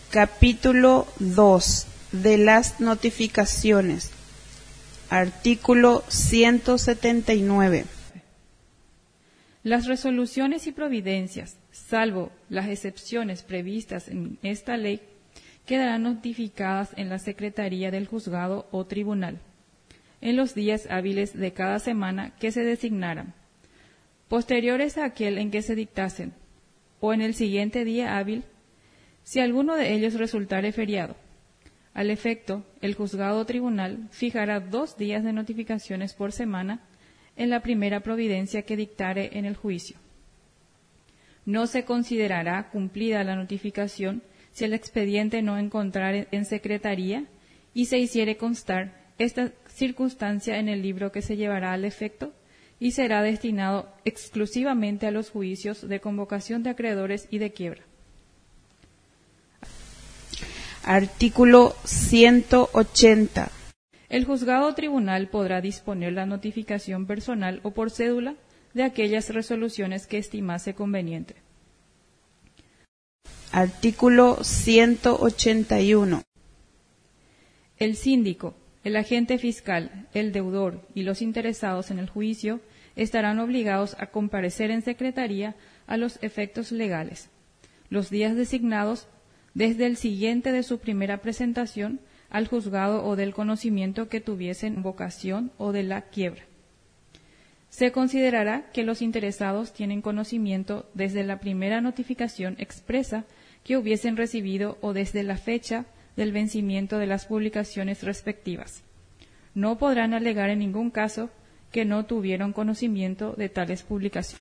Capítulo 2 de las notificaciones. Artículo 179. Las resoluciones y providencias, salvo las excepciones previstas en esta ley, quedarán notificadas en la Secretaría del Juzgado o Tribunal, en los días hábiles de cada semana que se designaran, posteriores a aquel en que se dictasen, o en el siguiente día hábil, si alguno de ellos resultare feriado. Al efecto, el juzgado o tribunal fijará 2 días de notificaciones por semana en la primera providencia que dictare en el juicio. No se considerará cumplida la notificación si el expediente no encontrare en secretaría y se hiciere constar esta circunstancia en el libro que se llevará al efecto y será destinado exclusivamente a los juicios de convocación de acreedores y de quiebra. Artículo 180. El juzgado o tribunal podrá disponer la notificación personal o por cédula de aquellas resoluciones que estimase conveniente. Artículo 181. El síndico, el agente fiscal, el deudor y los interesados en el juicio estarán obligados a comparecer en secretaría a los efectos legales, los días designados desde el siguiente de su primera presentación al juzgado o del conocimiento que tuviesen vocación o de la quiebra. Se considerará que los interesados tienen conocimiento desde la primera notificación expresa que hubiesen recibido o desde la fecha del vencimiento de las publicaciones respectivas. No podrán alegar en ningún caso que no tuvieron conocimiento de tales publicaciones.